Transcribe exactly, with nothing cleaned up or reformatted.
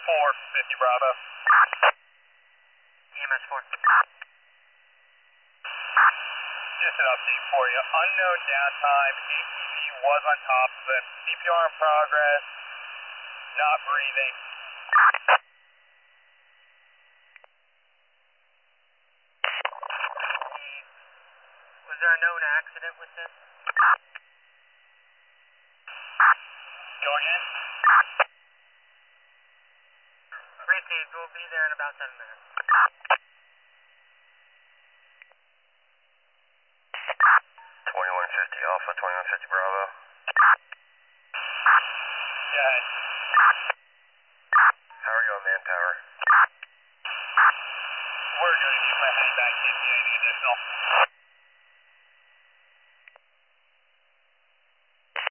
four fifty Bravo. E M S four. Just an update for you. Unknown downtime. A T V was on top of him. C P R in progress. Not breathing. Was there a known accident with this? Go again? Received. We'll be there in about ten minutes. twenty-one fifty Alpha, twenty-one fifty Bravo. Yeah. How are you on manpower? We're going to get my head back in. Anything additional?